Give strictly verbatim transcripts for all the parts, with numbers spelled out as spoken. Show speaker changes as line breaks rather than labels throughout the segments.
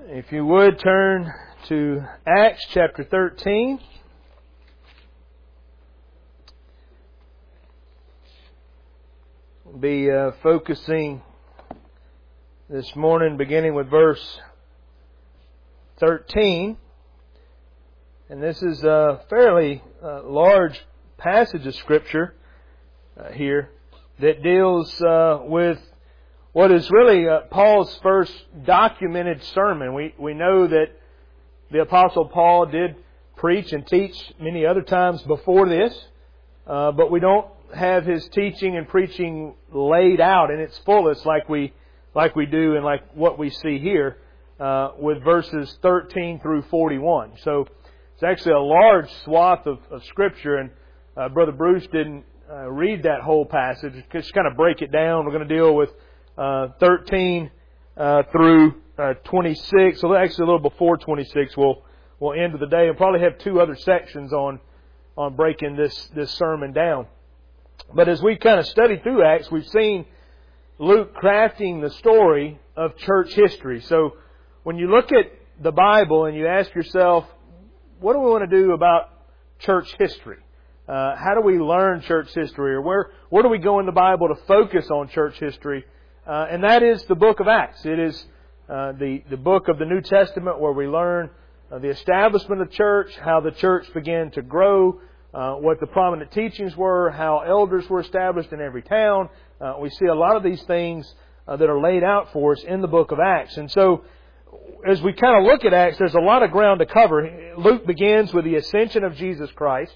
If you would turn to Acts chapter thirteen. We'll be uh, focusing this morning beginning with verse thirteen. And this is a fairly uh, large passage of Scripture uh, here that deals uh, with what is really uh, Paul's first documented sermon. We we know that the Apostle Paul did preach and teach many other times before this, uh, but we don't have his teaching and preaching laid out in its fullest like we like we do and like what we see here uh, with verses thirteen through forty-one. So it's actually a large swath of, of Scripture, and uh, Brother Bruce didn't uh, read that whole passage. Just kind of break it down. We're going to deal with Uh, thirteen uh, through uh, twenty-six. So actually, a little before twenty-six, we'll we'll end of the day, and probably have two other sections on on breaking this this sermon down. But as we kind of study through Acts, we've seen Luke crafting the story of church history. So when you look at the Bible and you ask yourself, what do we want to do about church history? Uh, how do we learn church history, or where where do we go in the Bible to focus on church history? Uh, and that is the book of Acts. It is uh, the, the book of the New Testament where we learn uh, the establishment of church, how the church began to grow, uh, what the prominent teachings were, how elders were established in every town. Uh, we see a lot of these things uh, that are laid out for us in the book of Acts. And so as we kind of look at Acts, there's a lot of ground to cover. Luke begins with the ascension of Jesus Christ.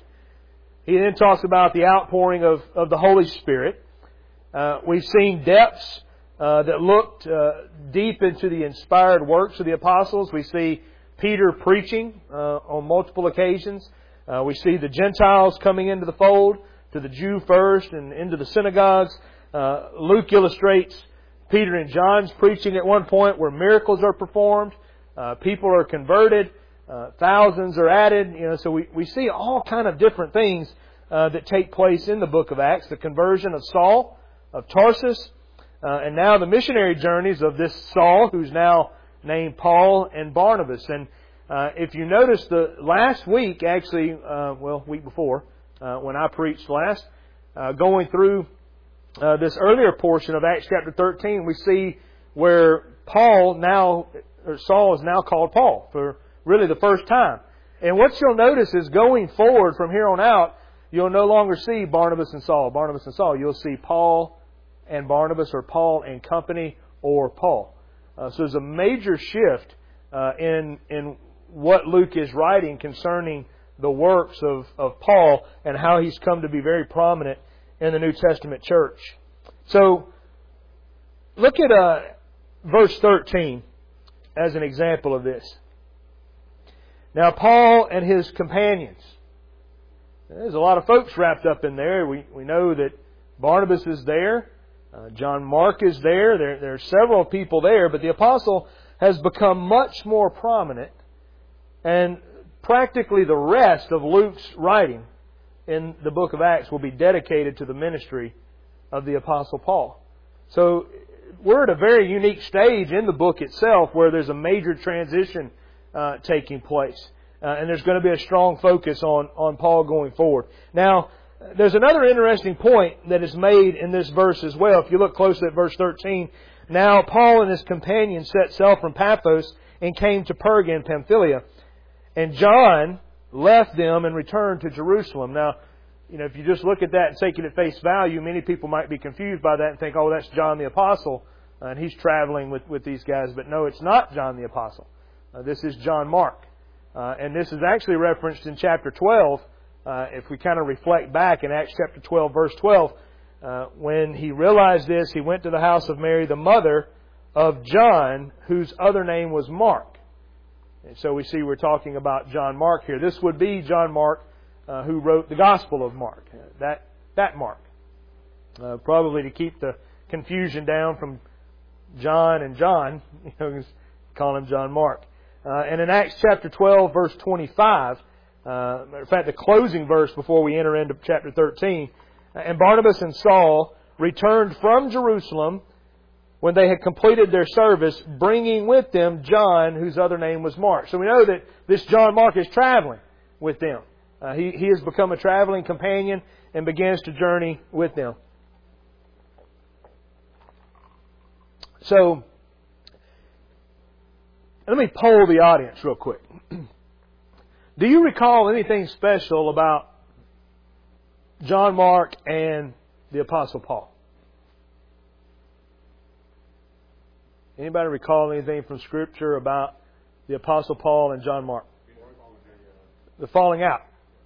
He then talks about the outpouring of, of the Holy Spirit. Uh, we've seen depths Uh, that looked uh, deep into the inspired works of the apostles. We see Peter preaching uh, on multiple occasions. Uh, we see the Gentiles coming into the fold, to the Jew first and into the synagogues. Uh, Luke illustrates Peter and John's preaching at one point where miracles are performed. Uh, people are converted. Uh, thousands are added. You know, so we, we see all kind of different things uh, that take place in the book of Acts. The conversion of Saul of Tarsus. Uh, and now the missionary journeys of this Saul, who's now named Paul and Barnabas. And uh, if you notice, the last week, actually, uh, well, week before, uh, when I preached last, uh, going through uh, this earlier portion of Acts chapter thirteen, we see where Paul now, or Saul is now called Paul for really the first time. And what you'll notice is going forward from here on out, you'll no longer see Barnabas and Saul, Barnabas and Saul. You'll see Paul and Barnabas, or Paul and company, or Paul. Uh, so there's a major shift uh, in in what Luke is writing concerning the works of, of Paul and how he's come to be very prominent in the New Testament church. So look at uh, verse thirteen as an example of this. Now Paul and his companions. There's a lot of folks wrapped up in there. We we know that Barnabas is there. Uh, John Mark is there. there. There are several people there, but the apostle has become much more prominent, and practically the rest of Luke's writing in the book of Acts will be dedicated to the ministry of the apostle Paul. So we're at a very unique stage in the book itself where there's a major transition uh, taking place, uh, and there's going to be a strong focus on, on Paul going forward. Now, there's another interesting point that is made in this verse as well. If you look closely at verse thirteen, now Paul and his companions set sail from Paphos and came to Perga in Pamphylia. And John left them and returned to Jerusalem. Now, you know, if you just look at that and take it at face value, many people might be confused by that and think, oh, that's John the Apostle, and he's traveling with, with these guys. But no, it's not John the Apostle. Uh, this is John Mark. Uh, and this is actually referenced in chapter twelve. Uh, if we kind of reflect back in Acts chapter twelve, verse twelve, uh, when he realized this, he went to the house of Mary, the mother of John, whose other name was Mark. And so we see we're talking about John Mark here. This would be John Mark, uh, who wrote the Gospel of Mark. Uh, that that Mark. Uh, probably to keep the confusion down from John and John, you know, call him John Mark. Uh, and in Acts chapter twelve, verse twenty-five, Uh, matter of fact, the closing verse before we enter into chapter thirteen. And Barnabas and Saul returned from Jerusalem when they had completed their service, bringing with them John, whose other name was Mark. So we know that this John Mark is traveling with them. Uh, he, he has become a traveling companion and begins to journey with them. So, let me poll the audience real quick. Do you recall anything special about John Mark and the Apostle Paul? Anybody recall anything from Scripture about the Apostle Paul and John Mark? The falling out.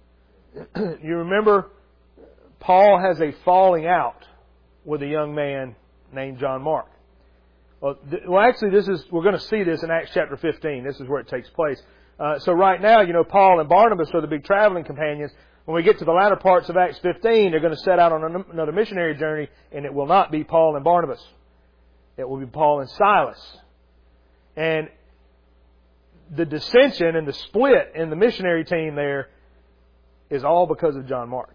You remember Paul has a falling out with a young man named John Mark. Well, th- well, actually, this is we're going to see this in Acts chapter fifteen. This is where it takes place. Uh, so right now, you know, Paul and Barnabas are the big traveling companions. When we get to the latter parts of Acts fifteen, they're going to set out on another missionary journey, and it will not be Paul and Barnabas. It will be Paul and Silas. And the dissension and the split in the missionary team there is all because of John Mark.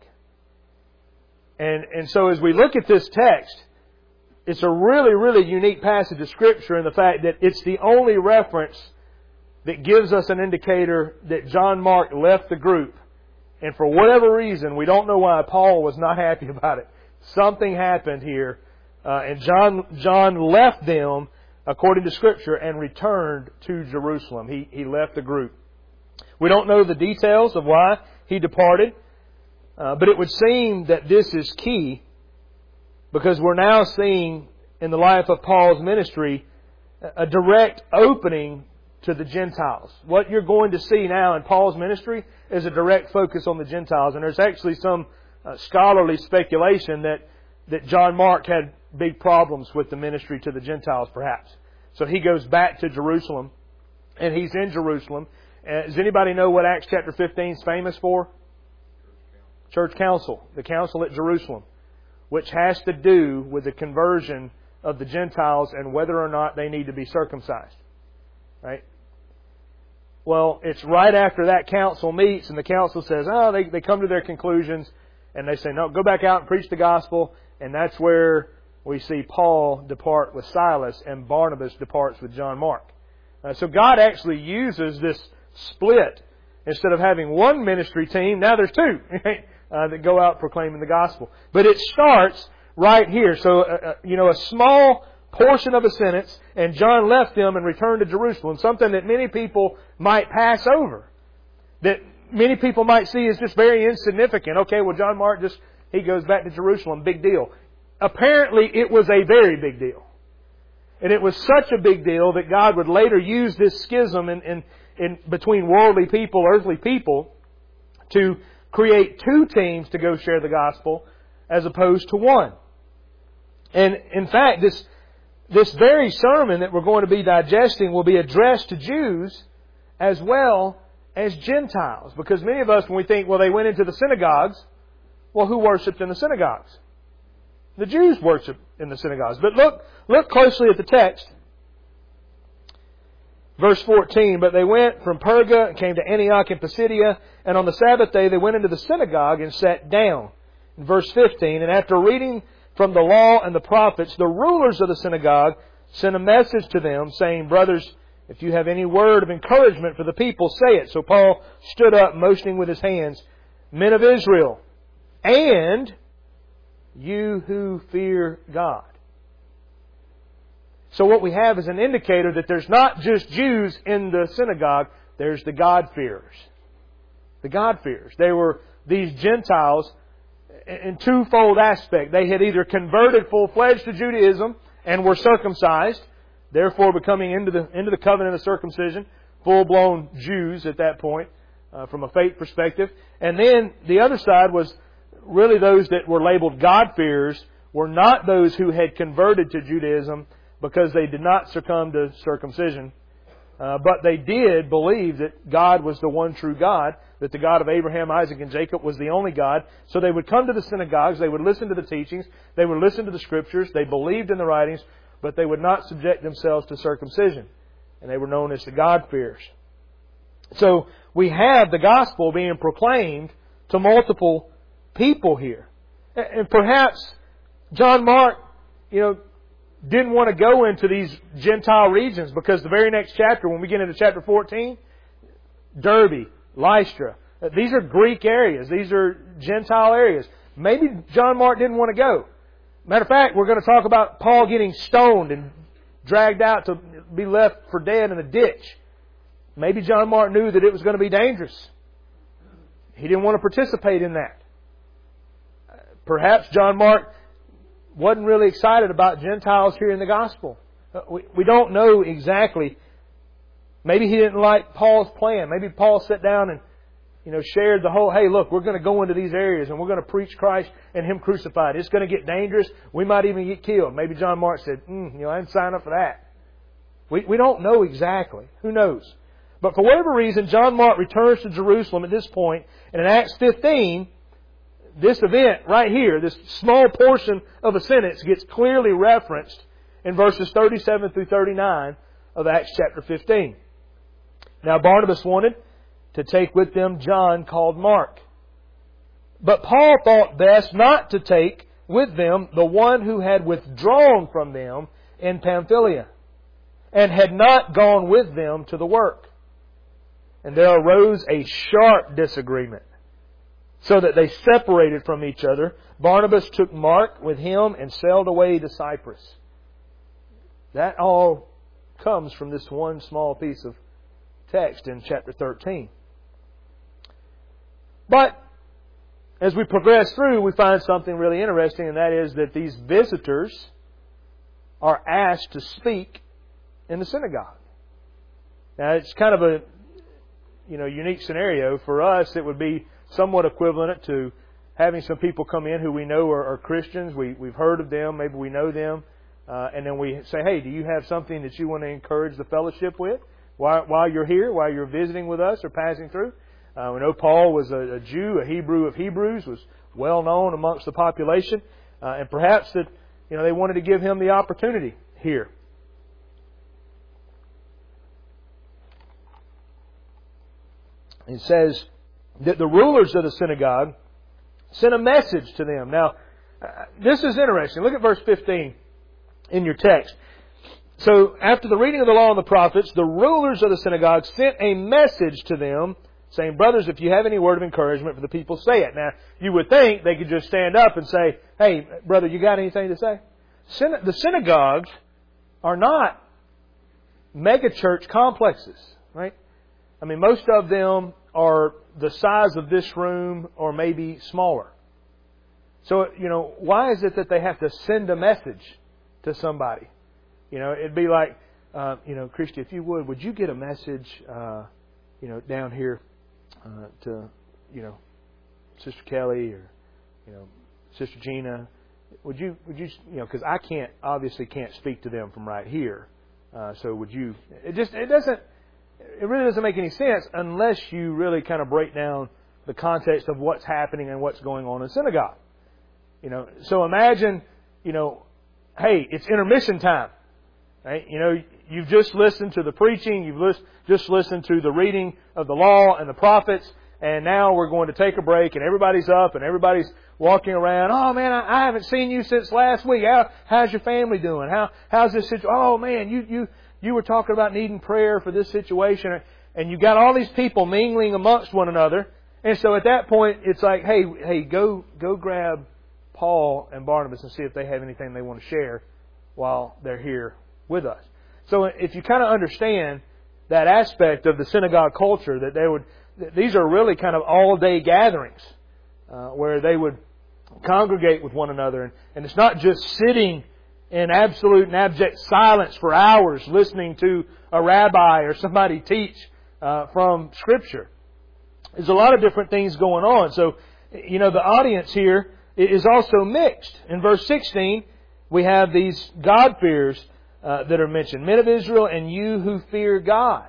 And and so as we look at this text, it's a really, really unique passage of Scripture in the fact that it's the only reference that gives us an indicator that John Mark left the group. And for whatever reason, we don't know why, Paul was not happy about it. Something happened here. Uh, and John John left them, according to Scripture, and returned to Jerusalem. He, he left the group. We don't know the details of why he departed. Uh, but it would seem that this is key, because we're now seeing in the life of Paul's ministry a direct opening to the Gentiles. What you're going to see now in Paul's ministry is a direct focus on the Gentiles. And there's actually some uh, scholarly speculation that, that John Mark had big problems with the ministry to the Gentiles, perhaps. So he goes back to Jerusalem, and he's in Jerusalem. Uh, does anybody know what Acts chapter fifteen is famous for? Church Council. The council at Jerusalem, which has to do with the conversion of the Gentiles and whether or not they need to be circumcised. Right? Well, it's right after that council meets, and the council says, oh, they, they come to their conclusions, and they say, no, go back out and preach the gospel. And that's where we see Paul depart with Silas, and Barnabas departs with John Mark. Uh, so God actually uses this split. Instead of having one ministry team, now there's two uh, that go out proclaiming the gospel. But it starts right here. So, uh, you know, a small portion of a sentence, and John left them and returned to Jerusalem. Something that many people might pass over. That many people might see as just very insignificant. Okay, well, John Mark just, he goes back to Jerusalem. Big deal. Apparently, it was a very big deal. And it was such a big deal that God would later use this schism in, in, in between worldly people, earthly people, to create two teams to go share the gospel as opposed to one. And in fact, this this very sermon that we're going to be digesting will be addressed to Jews as well as Gentiles. Because many of us, when we think, well, they went into the synagogues, well, who worshipped in the synagogues? The Jews worship in the synagogues. But look, look closely at the text. Verse fourteen, but they went from Perga and came to Antioch in Pisidia, and on the Sabbath day they went into the synagogue and sat down. In verse fifteen, and after reading from the law and the prophets, the rulers of the synagogue sent a message to them, saying, brothers, if you have any word of encouragement for the people, say it. So Paul stood up, motioning with his hands, men of Israel, and you who fear God. So what we have is an indicator that there's not just Jews in the synagogue, there's the God-fearers. The God-fearers. They were these Gentiles in twofold aspect. They had either converted full-fledged to Judaism and were circumcised, therefore becoming into the into the covenant of circumcision, full-blown Jews at that point, uh, from a faith perspective. And then the other side was really those that were labeled God-fearers were not those who had converted to Judaism because they did not succumb to circumcision. Uh, but they did believe that God was the one true God, that the God of Abraham, Isaac, and Jacob was the only God. So they would come to the synagogues, they would listen to the teachings, they would listen to the Scriptures, they believed in the writings, but they would not subject themselves to circumcision. And they were known as the God-fearers. So we have the gospel being proclaimed to multiple people here. And perhaps John Mark, you know, didn't want to go into these Gentile regions because the very next chapter, when we get into chapter fourteen, Derbe, Lystra, these are Greek areas. These are Gentile areas. Maybe John Mark didn't want to go. Matter of fact, we're going to talk about Paul getting stoned and dragged out to be left for dead in a ditch. Maybe John Mark knew that it was going to be dangerous. He didn't want to participate in that. Perhaps John Mark wasn't really excited about Gentiles hearing the gospel. We, we don't know exactly. Maybe he didn't like Paul's plan. Maybe Paul sat down and, you know, shared the whole, hey, look, we're going to go into these areas and we're going to preach Christ and Him crucified. It's going to get dangerous. We might even get killed. Maybe John Mark said, mm, you know, I didn't sign up for that. We, we don't know exactly. Who knows? But for whatever reason, John Mark returns to Jerusalem at this point. And in Acts fifteen, this event right here, this small portion of a sentence gets clearly referenced in verses thirty-seven through thirty-nine of Acts chapter fifteen. Now Barnabas wanted to take with them John called Mark. But Paul thought best not to take with them the one who had withdrawn from them in Pamphylia and had not gone with them to the work. And there arose a sharp disagreement, so that they separated from each other. Barnabas took Mark with him and sailed away to Cyprus. That all comes from this one small piece of text in chapter thirteen. But as we progress through, we find something really interesting, and that is that these visitors are asked to speak in the synagogue. Now, it's kind of a you know unique scenario. For us, it would be somewhat equivalent to having some people come in who we know are, are Christians. We, we've heard of them, maybe we know them, uh, and then we say, hey, do you have something that you want to encourage the fellowship with while, while you're here, while you're visiting with us or passing through? Uh, we know Paul was a, a Jew, a Hebrew of Hebrews, was well known amongst the population, uh, and perhaps that you know they wanted to give him the opportunity here. It says that the rulers of the synagogue sent a message to them. Now, uh, this is interesting. Look at verse fifteen in your text. So, after the reading of the law and the prophets, the rulers of the synagogue sent a message to them, saying, brothers, if you have any word of encouragement for the people, say it. Now, you would think they could just stand up and say, hey, brother, you got anything to say? The synagogues are not mega-church complexes, right? I mean, most of them are the size of this room or maybe smaller. So, you know, why is it that they have to send a message to somebody? You know, it'd be like, uh, you know, Christy, if you would, would you get a message, uh, you know, down here uh, to, you know, Sister Kelly or, you know, Sister Gina? Would you, would you, you know, because I can't, obviously can't speak to them from right here. Uh, so would you, it just, it doesn't, it really doesn't make any sense unless you really kind of break down the context of what's happening and what's going on in synagogue. You know, so imagine, you know, hey, it's intermission time. Right? You know, you've just listened to the preaching, you've list, just listened to the reading of the law and the prophets, and now we're going to take a break, and everybody's up, and everybody's walking around. Oh man, I, I haven't seen you since last week. How, how's your family doing? How, how's this situation? Oh man, you, you, you were talking about needing prayer for this situation, and you got all these people mingling amongst one another. And so at that point, it's like, hey, hey, go, go grab Paul and Barnabas and see if they have anything they want to share while they're here with us. So if you kind of understand that aspect of the synagogue culture, that they would, these are really kind of all-day gatherings uh, where they would congregate with one another, and, and it's not just sitting in absolute and abject silence for hours listening to a rabbi or somebody teach uh, from Scripture. There's a lot of different things going on. So, you know, the audience here is also mixed. In verse sixteen, we have these God-fearers uh, that are mentioned. Men of Israel and you who fear God.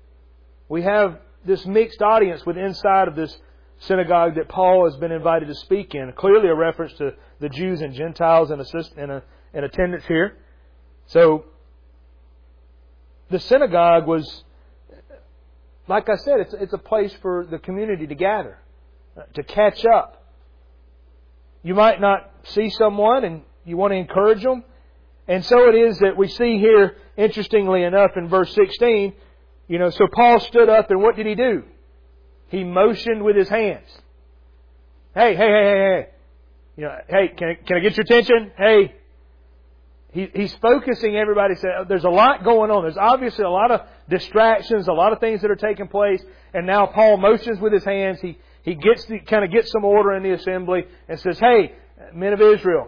We have this mixed audience with inside of this synagogue that Paul has been invited to speak in. Clearly a reference to the Jews and Gentiles in, assist, in, a, in attendance here. So, the synagogue was, like I said, it's, it's a place for the community to gather, to catch up. You might not see someone and you want to encourage them, And so it is that we see here, interestingly enough, in verse sixteen, you know, so Paul stood up and what did he do? He motioned with his hands. Hey, hey, hey, hey, hey. You know, hey, can I, can I get your attention? Hey. He, he's focusing everybody. There's a lot going on. There's obviously a lot of distractions, a lot of things that are taking place. And now Paul motions with his hands. He, he gets the, kind of gets some order in the assembly and says, hey, men of Israel,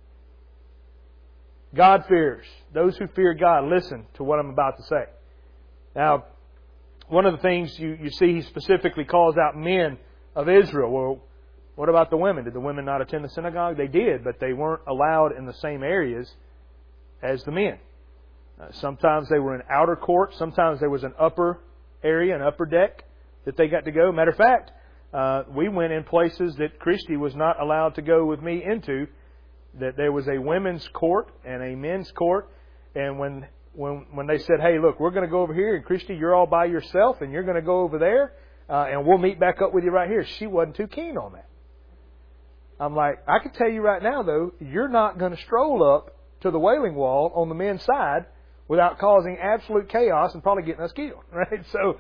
God fears. Those who fear God, listen to what I'm about to say. Now, one of the things you, you see, he specifically calls out men of Israel. Well, what about the women? Did the women not attend the synagogue? They did, but they weren't allowed in the same areas as the men. Uh, sometimes they were in outer court. Sometimes there was an upper area, an upper deck that they got to go. Matter of fact, uh, we went in places that Christy was not allowed to go with me into. That there was a women's court and a men's court. And when when when they said, hey, look, we're going to go over here, and Christy, you're all by yourself, and you're going to go over there, uh, and we'll meet back up with you right here. She wasn't too keen on that. I'm like, I can tell you right now, though, you're not going to stroll up to the Wailing Wall on the men's side without causing absolute chaos and probably getting us killed, right? So,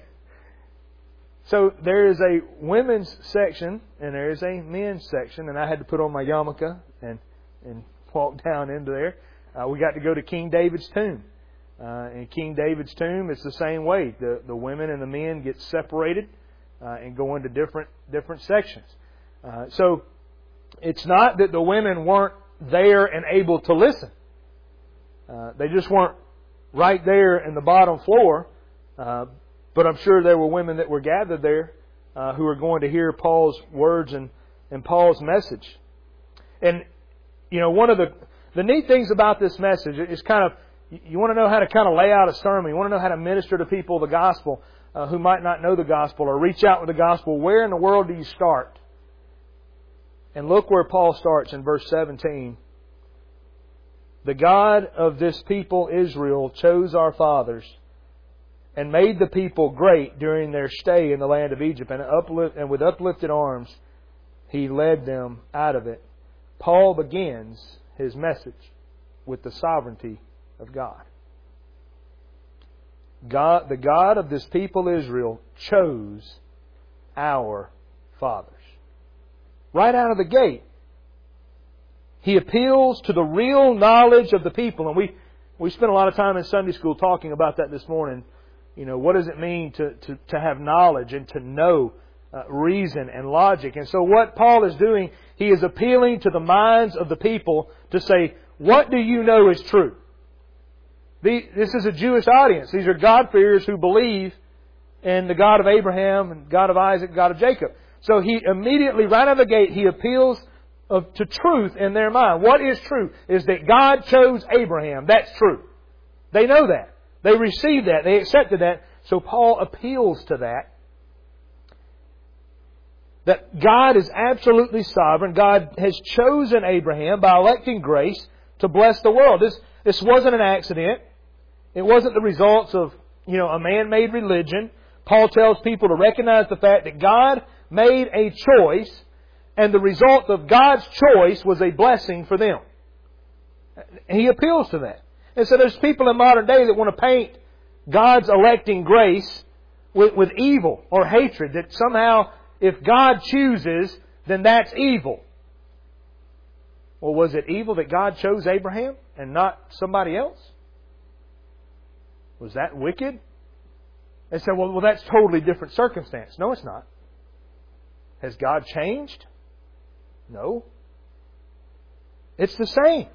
so there is a women's section and there is a men's section, and I had to put on my yarmulke and and walk down into there. Uh, we got to go to King David's tomb. Uh, in King David's tomb, it's the same way. The the women and the men get separated uh, and go into different different sections. Uh, so it's not that the women weren't there and able to listen. Uh, they just weren't right there in the bottom floor. Uh, but I'm sure there were women that were gathered there uh, who were going to hear Paul's words and, and Paul's message. And, you know, one of the, the neat things about this message is kind of, you want to know how to kind of lay out a sermon. You want to know how to minister to people the gospel uh, who might not know the gospel or reach out with the gospel. Where in the world do you start? And look where Paul starts in verse seventeen. The God of this people Israel chose our fathers and made the people great during their stay in the land of Egypt. And, uplift, and with uplifted arms, He led them out of it. Paul begins his message with the sovereignty of God. God, the God of this people Israel chose our fathers. Right out of the gate, He appeals to the real knowledge of the people. And we, we spent a lot of time in Sunday school talking about that this morning. You know, what does it mean to, to, to have knowledge and to know uh, reason and logic? And so what Paul is doing, he is appealing to the minds of the people to say, what do you know is true? The, this is a Jewish audience. These are God-fearers who believe in the God of Abraham and God of Isaac, God of Jacob. So he immediately, right out of the gate, he appeals of, to truth in their mind. What is true is that God chose Abraham. That's true. They know that. They received that. They accepted that. So Paul appeals to that. That God is absolutely sovereign. God has chosen Abraham by electing grace to bless the world. This, this wasn't an accident. It wasn't the results of, you know, a man-made religion. Paul tells people to recognize the fact that God made a choice, and the result of God's choice was a blessing for them. He appeals to that. And so there's people in modern day that want to paint God's electing grace with, with evil or hatred. That somehow, if God chooses, then that's evil. Well, was it evil that God chose Abraham and not somebody else? Was that wicked? They said, well, well, that's totally different circumstance. No, it's not. Has God changed? No. It's the same.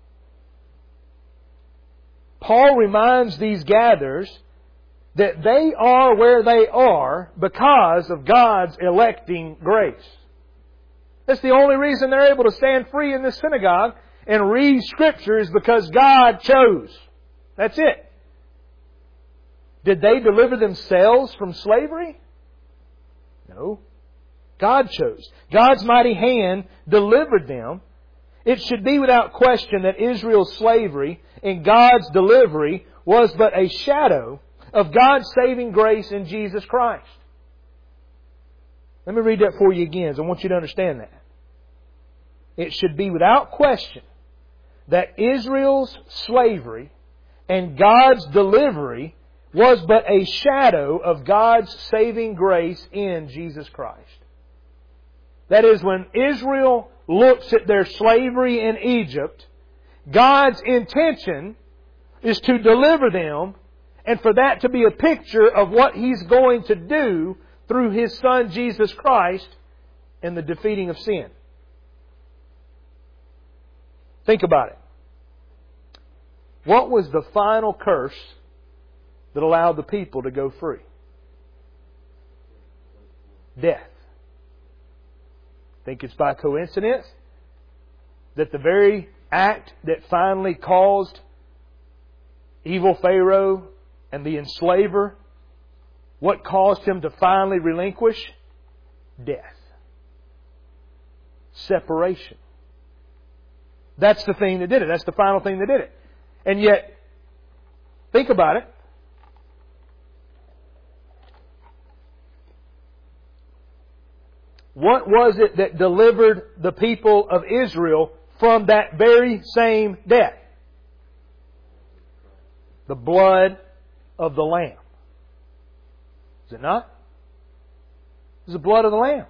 Paul reminds these gatherers that they are where they are because of God's electing grace. That's the only reason they're able to stand free in this synagogue and read Scripture is because God chose. That's it. Did they deliver themselves from slavery? No. God chose. God's mighty hand delivered them. It should be without question that Israel's slavery and God's delivery was but a shadow of God's saving grace in Jesus Christ. Let me read that for you again, because I want you to understand that. It should be without question that Israel's slavery and God's delivery was but a shadow of God's saving grace in Jesus Christ. That is, when Israel looks at their slavery in Egypt, God's intention is to deliver them, and for that to be a picture of what He's going to do through His Son Jesus Christ in the defeating of sin. Think about it. What was the final curse that allowed the people to go free? Death. Think it's by coincidence that the very act that finally caused evil Pharaoh and the enslaver, what caused him to finally relinquish? Death. Separation. That's the thing that did it. That's the final thing that did it. And yet, think about it. What was it that delivered the people of Israel from that very same death? The blood of the Lamb. Is it not? It's the blood of the Lamb.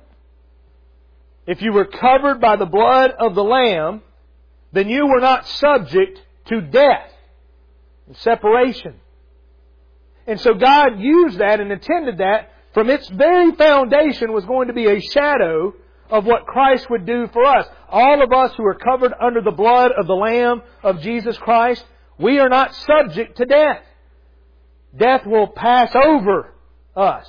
If you were covered by the blood of the Lamb, then you were not subject to death and separation. And so God used that and intended that from its very foundation was going to be a shadow of what Christ would do for us. All of us who are covered under the blood of the Lamb of Jesus Christ, we are not subject to death. Death will pass over us.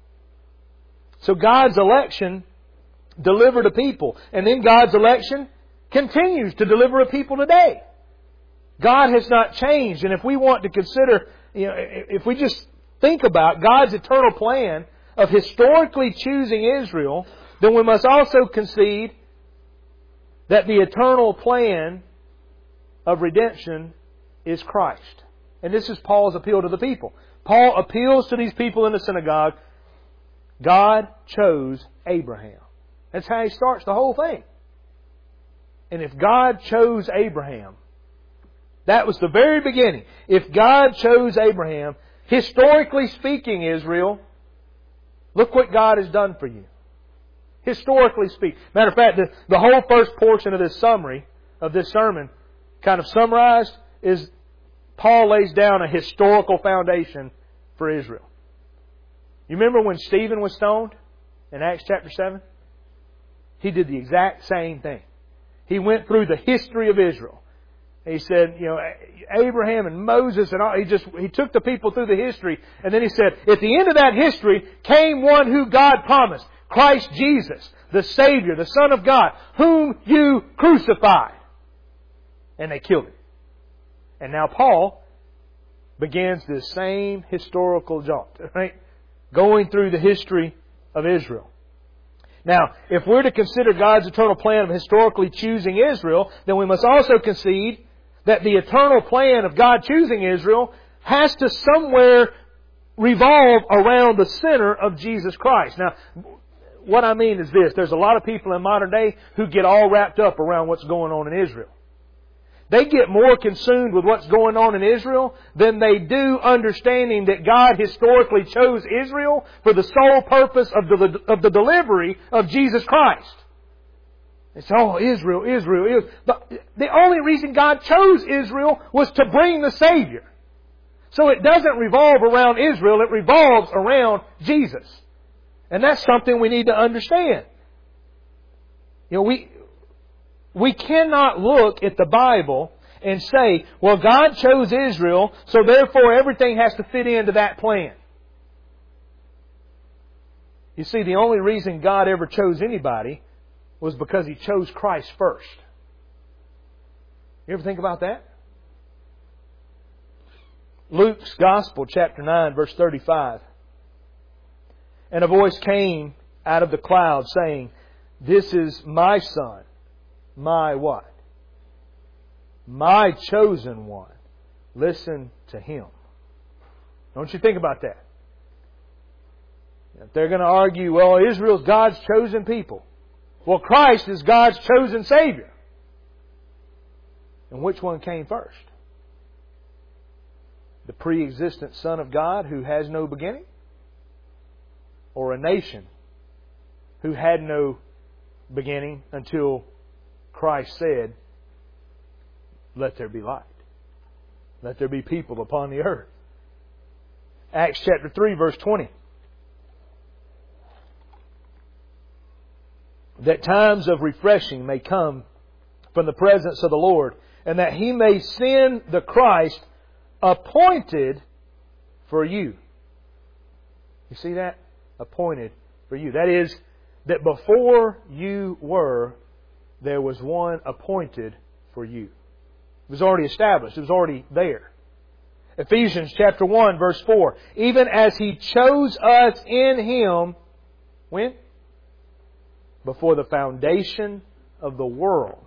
So God's election delivered a people. And then God's election continues to deliver a people today. God has not changed. And if we want to consider, you know, if we just think about God's eternal plan of historically choosing Israel, then we must also concede that the eternal plan of redemption is Christ. And this is Paul's appeal to the people. Paul appeals to these people in the synagogue. God chose Abraham. That's how he starts the whole thing. And if God chose Abraham, that was the very beginning. If God chose Abraham, historically speaking, Israel, look what God has done for you. Historically speaking. Matter of fact, the, the whole first portion of this summary, of this sermon, kind of summarized, is Paul lays down a historical foundation for Israel. You remember when Stephen was stoned in Acts chapter seven? He did the exact same thing. He went through the history of Israel. He said, you know, Abraham and Moses and all, he just, he took the people through the history. And then he said, at the end of that history came one who God promised. Christ Jesus, the Savior, the Son of God, whom you crucified. And they killed Him. And now Paul begins this same historical jaunt, right? Going through the history of Israel. Now, if we're to consider God's eternal plan of historically choosing Israel, then we must also concede that the eternal plan of God choosing Israel has to somewhere revolve around the center of Jesus Christ. Now, what I mean is this. There's a lot of people in modern day who get all wrapped up around what's going on in Israel. They get more consumed with what's going on in Israel than they do understanding that God historically chose Israel for the sole purpose of the, of the delivery of Jesus Christ. It's, oh, Israel, Israel, Israel. But the only reason God chose Israel was to bring the Savior. So it doesn't revolve around Israel, it revolves around Jesus. And that's something we need to understand. You know, we... We cannot look at the Bible and say, well, God chose Israel, so therefore everything has to fit into that plan. You see, the only reason God ever chose anybody was because He chose Christ first. You ever think about that? Luke's Gospel, chapter nine, verse thirty-five. And a voice came out of the cloud saying, "This is my Son. My what? My chosen one. Listen to Him." Don't you think about that? If they're going to argue, well, Israel's God's chosen people. Well, Christ is God's chosen Savior. And which one came first? The pre-existent Son of God who has no beginning? Or a nation who had no beginning until Christ said, "Let there be light. Let there be people upon the earth." Acts chapter three, verse twenty. That times of refreshing may come from the presence of the Lord, and that He may send the Christ appointed for you. You see that? Appointed for you. That is, that before you were, there was one appointed for you. It was already established. It was already there. Ephesians chapter one, verse four. Even as He chose us in Him, when? Before the foundation of the world.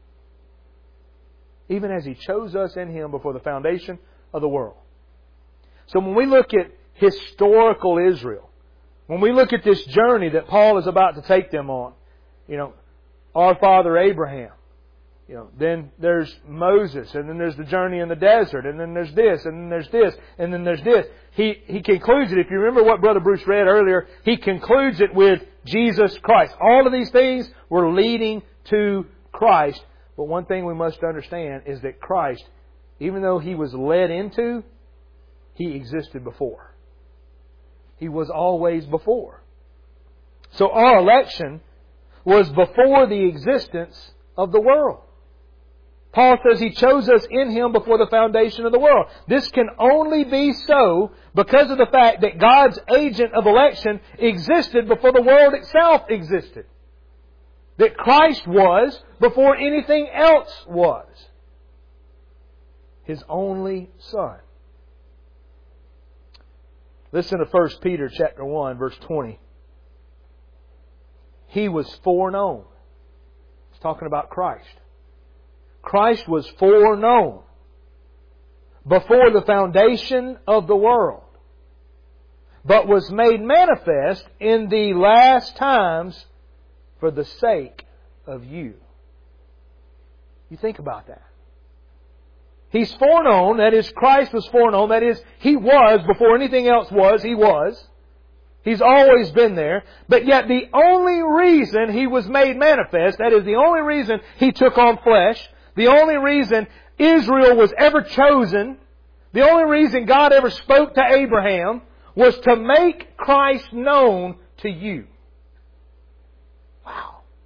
Even as He chose us in Him before the foundation of the world. So when we look at historical Israel, when we look at this journey that Paul is about to take them on, you know, our father Abraham, you know, then there's Moses, and then there's the journey in the desert, and then there's this, and then there's this, and then there's this. He, he concludes it, if you remember what Brother Bruce read earlier, he concludes it with Jesus Christ. All of these things were leading to Christ. But one thing we must understand is that Christ, even though He was led into, He existed before. He was always before. So our election was before the existence of the world. Paul says He chose us in Him before the foundation of the world. This can only be so because of the fact that God's agent of election existed before the world itself existed. That Christ was before anything else was. His only Son. Listen to First Peter chapter one, verse twenty. He was foreknown. It's talking about Christ. Christ was foreknown before the foundation of the world, but was made manifest in the last times for the sake of you. You think about that. He's foreknown, that is, Christ was foreknown, that is, He was, before anything else was, He was. He's always been there. But yet the only reason He was made manifest, that is, the only reason He took on flesh, the only reason Israel was ever chosen, the only reason God ever spoke to Abraham, was to make Christ known to you. Wow.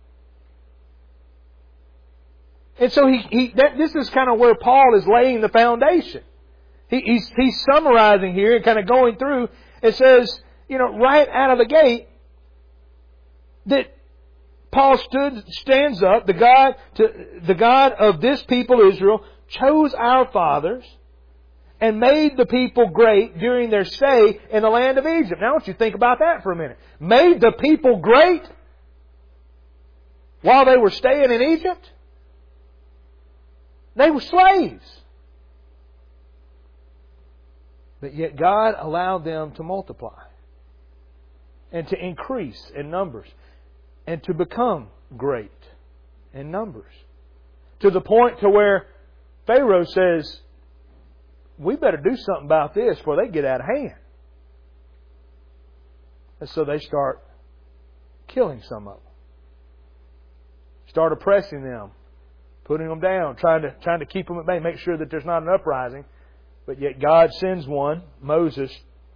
And so he, he that, this is kind of where Paul is laying the foundation. He, he's, he's summarizing here and kind of going through. It says, you know, right out of the gate, that Paul stood, stands up, the God, to, the God of this people Israel, chose our fathers and made the people great during their stay in the land of Egypt. Now I want you to think about that for a minute. Made the people great while they were staying in Egypt? They were slaves. But yet God allowed them to multiply and to increase in numbers and to become great in numbers. To the point to where Pharaoh says, we better do something about this before they get out of hand. And so they start killing some of them. Start oppressing them. Putting them down. Trying to, trying to keep them at bay. Make sure that there's not an uprising. But yet God sends one, Moses,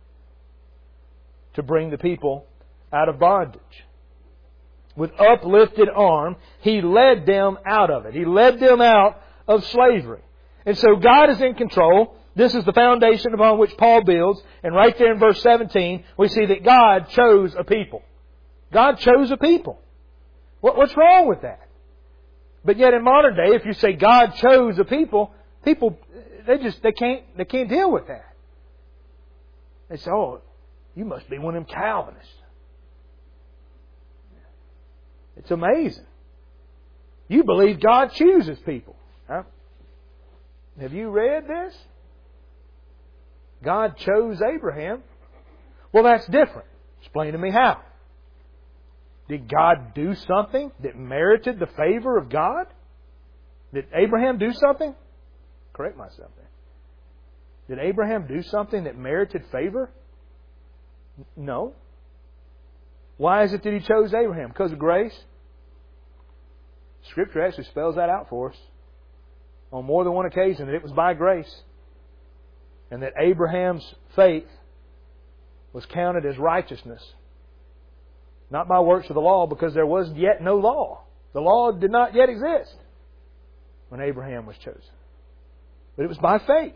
to bring the people out of bondage. With uplifted arm, He led them out of it. He led them out of slavery. And so God is in control. This is the foundation upon which Paul builds. And right there in verse seventeen, we see that God chose a people. God chose a people. What, what's wrong with that? But yet in modern day, if you say God chose a people, people, they just, they can't, they can't deal with that. They say, oh, you must be one of them Calvinists. It's amazing. You believe God chooses people. Huh? Have you read this? God chose Abraham. Well, that's different. Explain to me how. Did God do something that merited the favor of God? Did Abraham do something? Correct myself there. Did Abraham do something that merited favor? No. Why is it that he chose Abraham? Because of grace? Scripture actually spells that out for us on more than one occasion, that it was by grace. And that Abraham's faith was counted as righteousness. Not by works of the law, because there was yet no law. The law did not yet exist when Abraham was chosen. But it was by faith.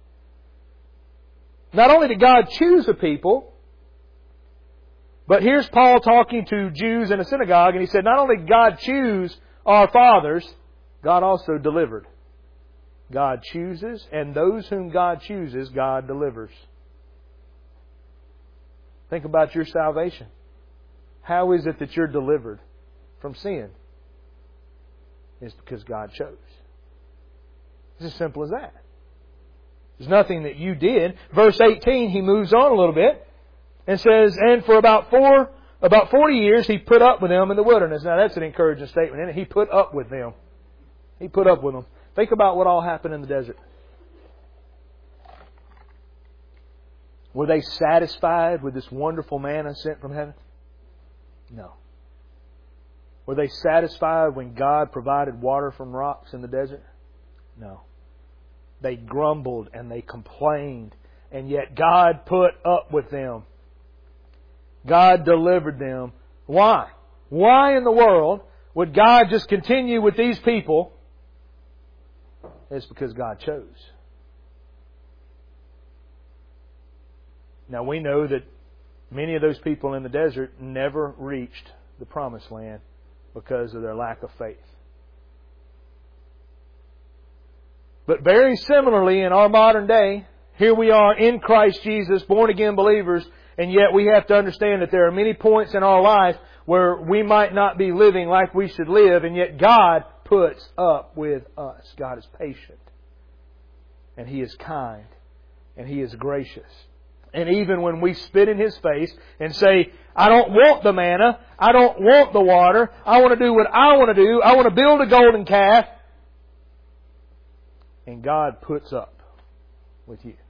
Not only did God choose a people, but here's Paul talking to Jews in a synagogue, and he said, not only did God choose our fathers, God also delivered. God chooses, and those whom God chooses, God delivers. Think about your salvation. How is it that you're delivered from sin? It's because God chose. It's as simple as that. There's nothing that you did. Verse eighteen, he moves on a little bit and says, and for about four, about forty years he put up with them in the wilderness. Now that's an encouraging statement, isn't it? He put up with them. He put up with them. Think about what all happened in the desert. Were they satisfied with this wonderful manna sent from heaven? No. Were they satisfied when God provided water from rocks in the desert? No. They grumbled and they complained, and yet God put up with them. God delivered them. Why? Why in the world would God just continue with these people? It's because God chose. Now we know that many of those people in the desert never reached the promised land because of their lack of faith. But very similarly in our modern day, here we are in Christ Jesus, born again believers, and yet we have to understand that there are many points in our life where we might not be living like we should live, and yet God puts up with us. God is patient, and He is kind, and He is gracious. And even when we spit in His face and say, I don't want the manna, I don't want the water, I want to do what I want to do, I want to build a golden calf, and God puts up with you.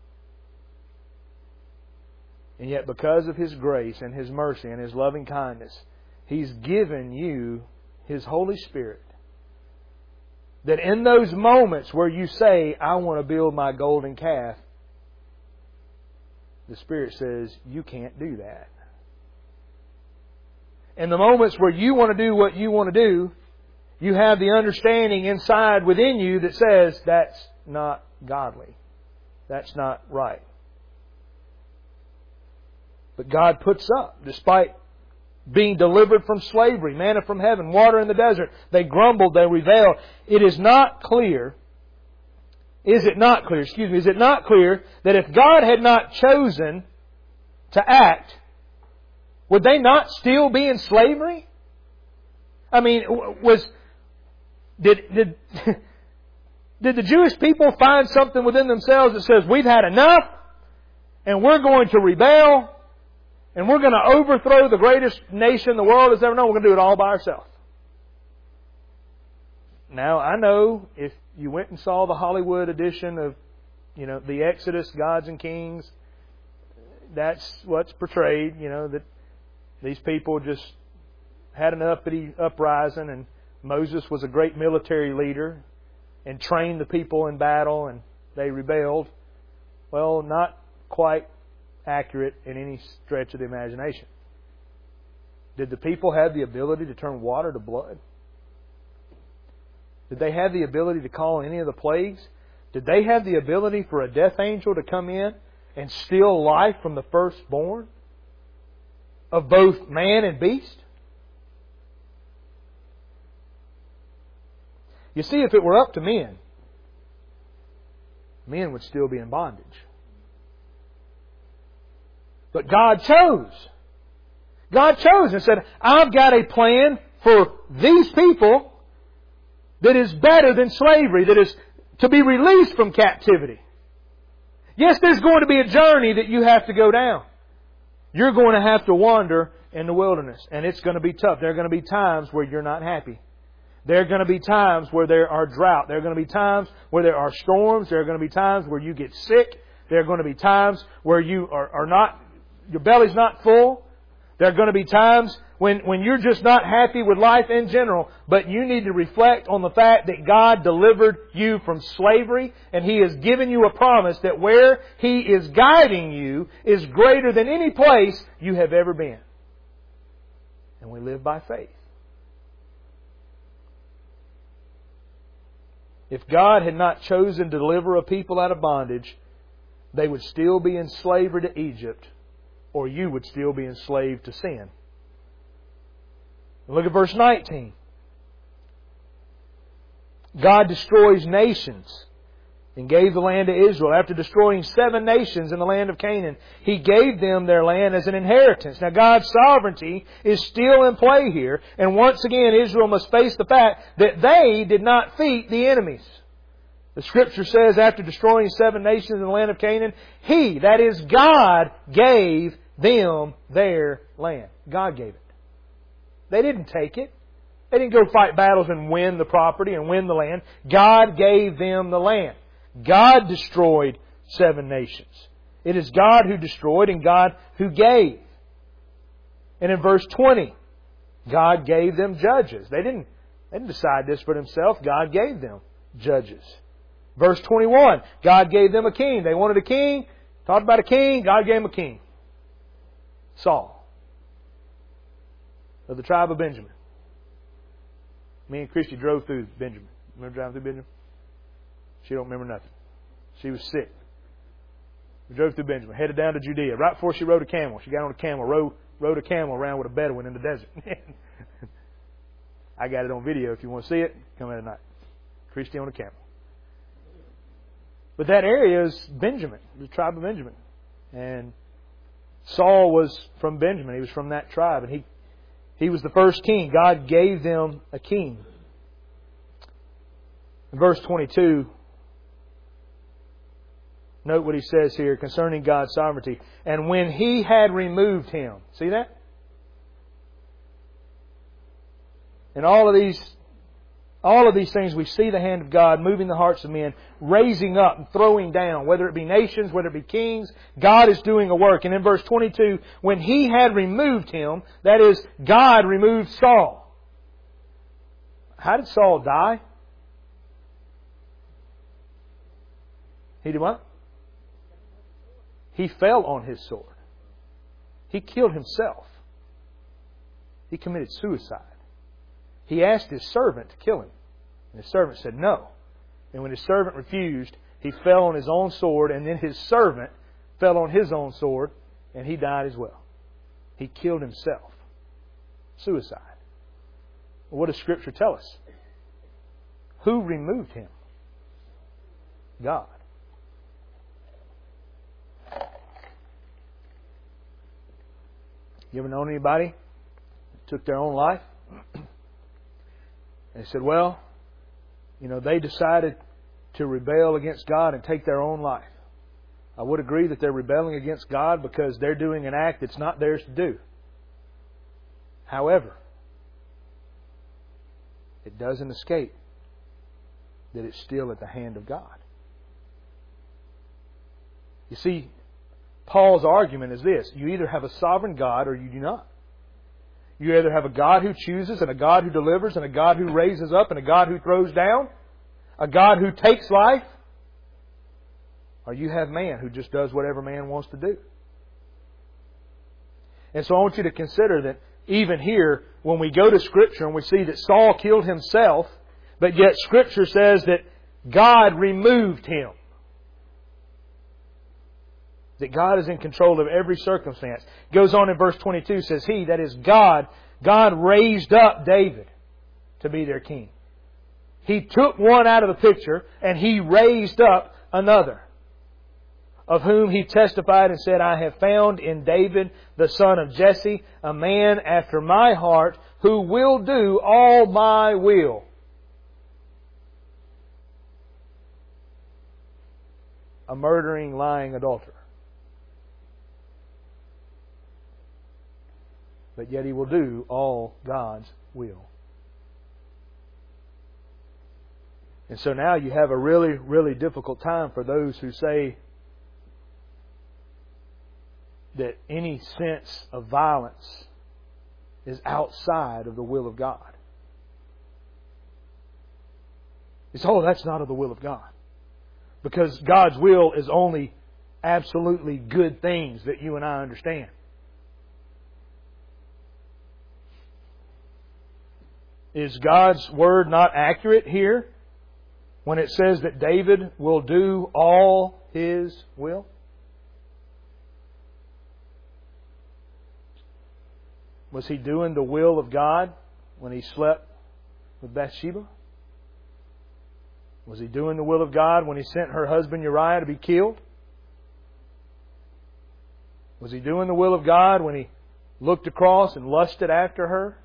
And yet because of His grace and His mercy and His loving kindness, He's given you His Holy Spirit. That in those moments where you say, I want to build my golden calf, the Spirit says, you can't do that. In the moments where you want to do what you want to do, you have the understanding inside within you that says, that's not godly. That's not right. But God puts up, despite being delivered from slavery, manna from heaven, water in the desert. They grumbled, they rebelled. It is not clear, is it not clear, excuse me, is it not clear that if God had not chosen to act, would they not still be in slavery? I mean, was, did, did, did the Jewish people find something within themselves that says, we've had enough, and we're going to rebel, and we're going to overthrow the greatest nation the world has ever known. We're going to do it all by ourselves. Now, I know if you went and saw the Hollywood edition of, you know, the Exodus, Gods and Kings, that's what's portrayed, you know, that these people just had an uppity uprising, and Moses was a great military leader and trained the people in battle, and they rebelled. Well, not quite accurate in any stretch of the imagination. Did the people have the ability to turn water to blood? Did they have the ability to call any of the plagues? Did they have the ability for a death angel to come in and steal life from the firstborn of both man and beast? You see, if it were up to men, men would still be in bondage. But God chose. God chose and said, I've got a plan for these people that is better than slavery, that is to be released from captivity. Yes, there's going to be a journey that you have to go down. You're going to have to wander in the wilderness, and it's going to be tough. There are going to be times where you're not happy. There are going to be times where there are drought. There are going to be times where there are storms. There are going to be times where you get sick. There are going to be times where you are, are not, your belly's not full. There are going to be times when, when you're just not happy with life in general, but you need to reflect on the fact that God delivered you from slavery, and He has given you a promise that where He is guiding you is greater than any place you have ever been. And we live by faith. If God had not chosen to deliver a people out of bondage, they would still be in slavery to Egypt, or you would still be enslaved to sin. Look at verse nineteen. God destroys nations and gave the land to Israel. After destroying seven nations in the land of Canaan, He gave them their land as an inheritance. Now God's sovereignty is still in play here. And once again, Israel must face the fact that they did not defeat the enemies. The Scripture says after destroying seven nations in the land of Canaan, He, that is God, gave them their land. God gave it. They didn't take it. They didn't go fight battles and win the property and win the land. God gave them the land. God destroyed seven nations. It is God who destroyed and God who gave. And in verse twenty, God gave them judges. They didn't, they didn't decide this for themselves. God gave them judges. Verse twenty-one, God gave them a king. They wanted a king. Talked about a king. God gave them a king. Saul, of the tribe of Benjamin. Me and Christy drove through Benjamin. Remember driving through Benjamin? She don't remember nothing. She was sick. We drove through Benjamin, headed down to Judea. Right before she rode a camel, she got on a camel, rode, rode a camel around with a Bedouin in the desert. I got it on video. If you want to see it, come in tonight. Christy on a camel. But that area is Benjamin, the tribe of Benjamin. And Saul was from Benjamin. He was from that tribe. And he, he was the first king. God gave them a king. In verse twenty-two, note what he says here concerning God's sovereignty. And when He had removed him. See that? And all of these All of these things, we see the hand of God moving the hearts of men, raising up and throwing down, whether it be nations, whether it be kings. God is doing a work. And in verse twenty-two, when He had removed him, that is, God removed Saul. How did Saul die? He did what? He fell on his sword. He killed himself. He committed suicide. He asked his servant to kill him. And his servant said no. And when his servant refused, he fell on his own sword, and then his servant fell on his own sword, and he died as well. He killed himself. Suicide. Well, what does Scripture tell us? Who removed him? God. You ever known anybody that took their own life? And they said, well, you know, they decided to rebel against God and take their own life. I would agree that they're rebelling against God because they're doing an act that's not theirs to do. However, it doesn't escape that it's still at the hand of God. You see, Paul's argument is this. You either have a sovereign God or you do not. You either have a God who chooses and a God who delivers and a God who raises up and a God who throws down, a God who takes life, or you have man who just does whatever man wants to do. And so I want you to consider that even here, when we go to Scripture and we see that Saul killed himself, but yet Scripture says that God removed him. That God is in control of every circumstance. It goes on in verse twenty-two, says He, that is God, God raised up David to be their king. He took one out of the picture and He raised up another, of whom He testified and said, I have found in David, the son of Jesse, a man after my heart, who will do all my will. A murdering, lying adulterer. But yet He will do all God's will. And so now you have a really, really difficult time for those who say that any sense of violence is outside of the will of God. You say, oh, that's not of the will of God. Because God's will is only absolutely good things that you and I understand. Is God's Word not accurate here when it says that David will do all His will? Was he doing the will of God when he slept with Bathsheba? Was he doing the will of God when he sent her husband Uriah to be killed? Was he doing the will of God when he looked across and lusted after her?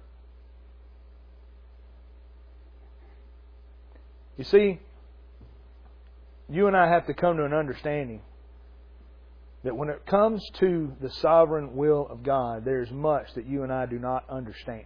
You see, you and I have to come to an understanding that when it comes to the sovereign will of God, there's much that you and I do not understand.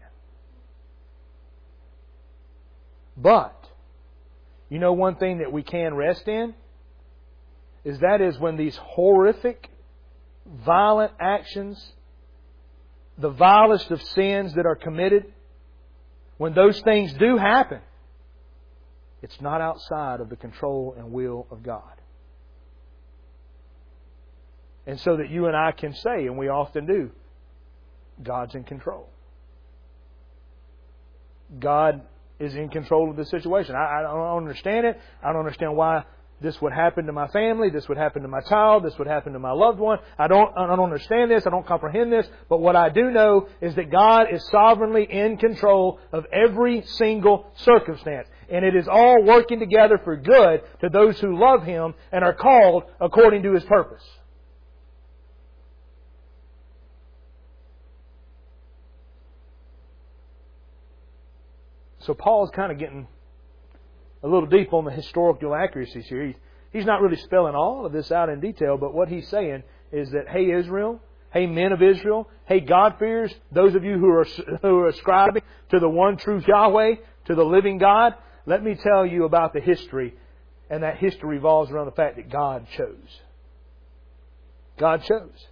But, you know one thing that we can rest in? Is that is when these horrific, violent actions, the vilest of sins that are committed, when those things do happen, it's not outside of the control and will of God. And so that you and I can say, and we often do, God's in control. God is in control of the situation. I, I don't understand it. I don't understand why this would happen to my family. This would happen to my child. This would happen to my loved one. I don't, I don't understand this. I don't comprehend this. But what I do know is that God is sovereignly in control of every single circumstance. And it is all working together for good to those who love Him and are called according to His purpose. So Paul's kind of getting a little deep on the historical accuracies here. He, he's not really spelling all of this out in detail, but what he's saying is that, hey Israel, hey men of Israel, hey God-fearers, those of you who are, who are ascribing to the one true Yahweh, to the living God, let me tell you about the history, and that history revolves around the fact that God chose. God chose.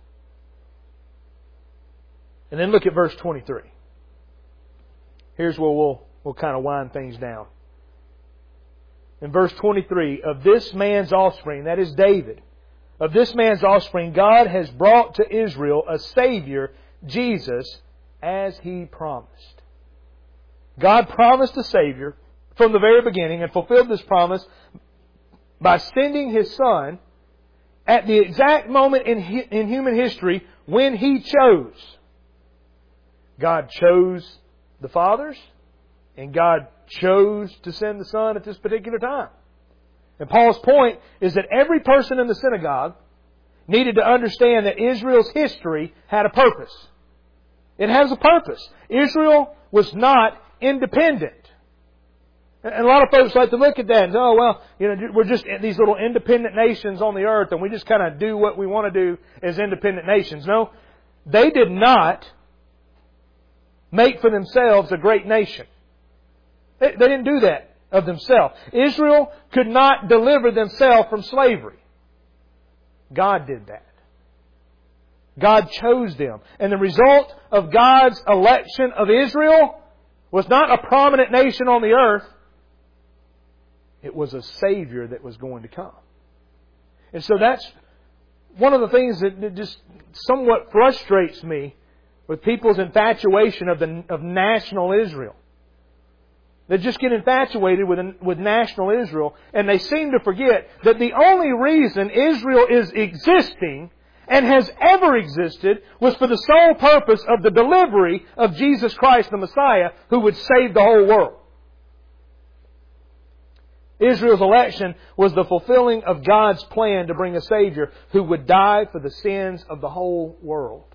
And then look at verse twenty-three. Here's where we'll We'll kind of wind things down. In verse twenty-three, of this man's offspring, that is David, of this man's offspring, God has brought to Israel a Savior, Jesus, as He promised. God promised a Savior from the very beginning and fulfilled this promise by sending His Son at the exact moment in, in human history when He chose. God chose the fathers. And God chose to send the Son at this particular time. And Paul's point is that every person in the synagogue needed to understand that Israel's history had a purpose. It has a purpose. Israel was not independent. And a lot of folks like to look at that and say, oh, well, you know, we're just these little independent nations on the earth and we just kind of do what we want to do as independent nations. No, they did not make for themselves a great nation. They didn't do that of themselves. Israel could not deliver themselves from slavery. God did that. God chose them. And the result of God's election of Israel was not a prominent nation on the earth. It was a Savior that was going to come. And so that's one of the things that just somewhat frustrates me with people's infatuation of the of national Israel. They just get infatuated with, with national Israel, and they seem to forget that the only reason Israel is existing and has ever existed was for the sole purpose of the delivery of Jesus Christ the Messiah, who would save the whole world. Israel's election was the fulfilling of God's plan to bring a Savior who would die for the sins of the whole world.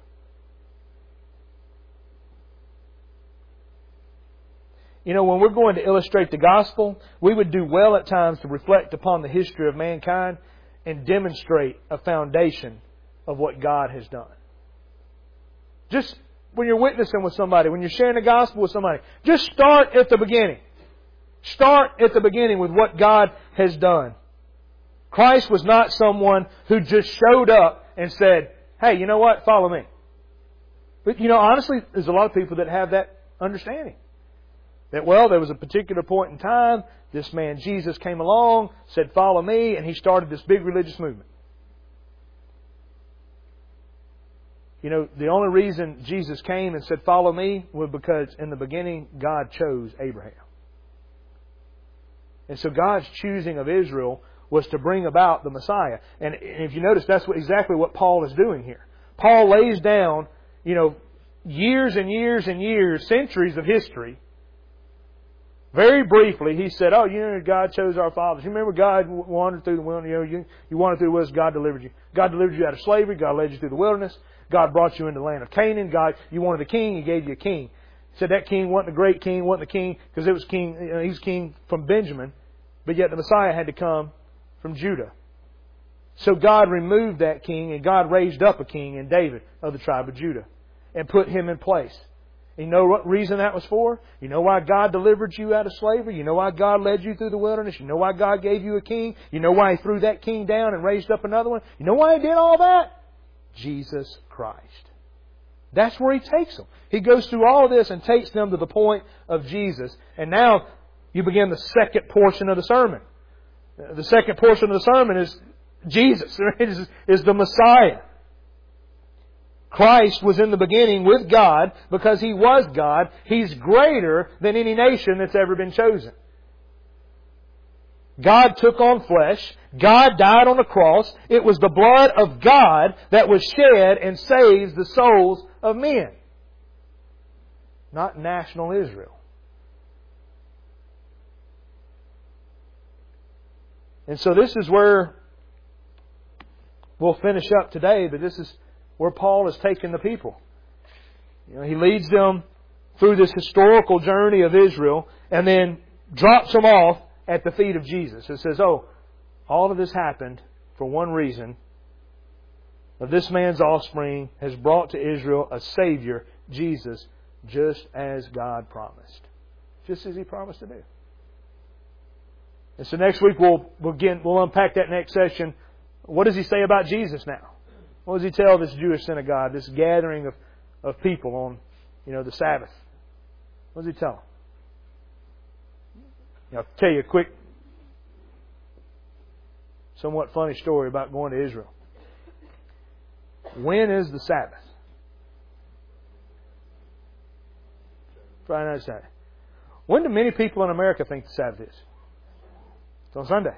You know, when we're going to illustrate the gospel, we would do well at times to reflect upon the history of mankind and demonstrate a foundation of what God has done. Just when you're witnessing with somebody, when you're sharing the gospel with somebody, just start at the beginning. Start at the beginning with what God has done. Christ was not someone who just showed up and said, hey, you know what? Follow me. But, you know, honestly, there's a lot of people that have that understanding. That, well, there was a particular point in time, this man Jesus came along, said, follow me, and he started this big religious movement. You know, the only reason Jesus came and said, follow me, was because in the beginning, God chose Abraham. And so God's choosing of Israel was to bring about the Messiah. And if you notice, that's what, exactly what Paul is doing here. Paul lays down, you know, years and years and years, centuries of history. Very briefly, he said, oh, you know, God chose our fathers. You remember God wandered through the wilderness, you know, you, you wandered through the wilderness, God delivered you. God delivered you out of slavery, God led you through the wilderness. God brought you into the land of Canaan. God, you wanted a king, He gave you a king. He said that king wasn't a great king, wasn't a king, because it was king, you know, he was king from Benjamin, but yet the Messiah had to come from Judah. So God removed that king, and God raised up a king in David of the tribe of Judah and put him in place. And you know what reason that was for? You know why God delivered you out of slavery? You know why God led you through the wilderness? You know why God gave you a king? You know why He threw that king down and raised up another one? You know why He did all that? Jesus Christ. That's where He takes them. He goes through all this and takes them to the point of Jesus. And now you begin the second portion of the sermon. The second portion of the sermon is Jesus, is, is the Messiah. Christ was in the beginning with God because He was God. He's greater than any nation that's ever been chosen. God took on flesh. God died on the cross. It was the blood of God that was shed and saves the souls of men. Not national Israel. And so this is where we'll finish up today, but this is where Paul has taken the people. You know, he leads them through this historical journey of Israel and then drops them off at the feet of Jesus. It says, oh, all of this happened for one reason. That this man's offspring has brought to Israel a Savior, Jesus, just as God promised. Just as He promised to do. And so next week we'll, we'll, again, we'll unpack that next session. What does He say about Jesus now? What does He tell this Jewish synagogue, this gathering of, of people on, you know, the Sabbath? What does He tell them? I'll tell you a quick, somewhat funny story about going to Israel. When is the Sabbath? Friday night, Saturday. When do many people in America think the Sabbath is? It's on Sunday.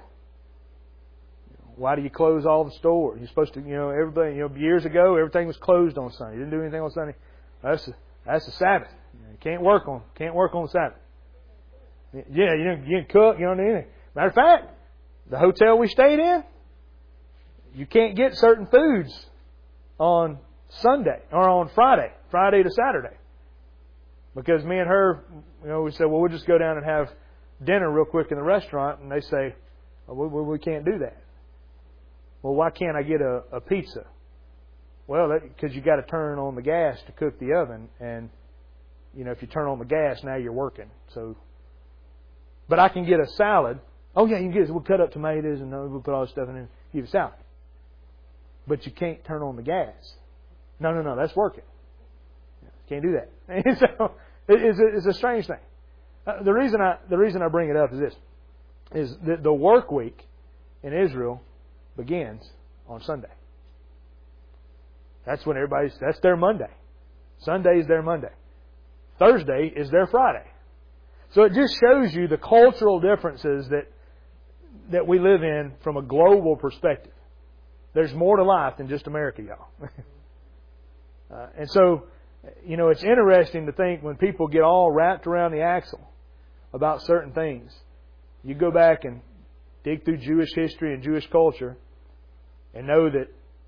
Why do you close all the stores? You're supposed to, you know, everybody, you know, years ago, everything was closed on Sunday. You didn't do anything on Sunday. That's the, that's the Sabbath. You can't work on, can't work on the Sabbath. Yeah, you didn't, you didn't cook, you don't do anything. Matter of fact, the hotel we stayed in, you can't get certain foods on Sunday or on Friday, Friday to Saturday. Because me and her, you know, we said, well, we'll just go down and have dinner real quick in the restaurant. And they say, oh, we, we can't do that. Well, why can't I get a, a pizza? Well, because you got to turn on the gas to cook the oven. And, you know, if you turn on the gas, now you're working. So, but I can get a salad. Oh, yeah, you can get it. We'll cut up tomatoes and we'll put all this stuff in there. Give you a salad. But you can't turn on the gas. No, no, no, that's working. Can't do that. And so it's a, it's a strange thing. Uh, the reason I the reason I bring it up is this: is that the work week in Israel begins on Sunday. That's when everybody's. That's their Monday. Sunday is their Monday. Thursday is their Friday. So it just shows you the cultural differences that that we live in from a global perspective. There's more to life than just America, y'all. uh, and so, you know, it's interesting to think when people get all wrapped around the axle about certain things. You go back and dig through Jewish history and Jewish culture and know that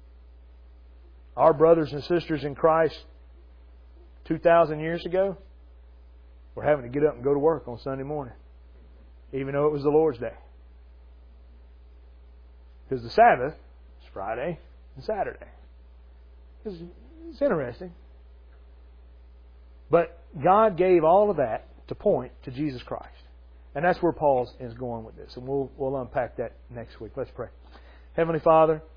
our brothers and sisters in Christ two thousand years ago were having to get up and go to work on Sunday morning, even though it was the Lord's Day. Because the Sabbath is Friday and Saturday. It's, it's interesting. But God gave all of that to point to Jesus Christ. And that's where Paul is going with this. And we'll, we'll unpack that next week. Let's pray. Heavenly Father,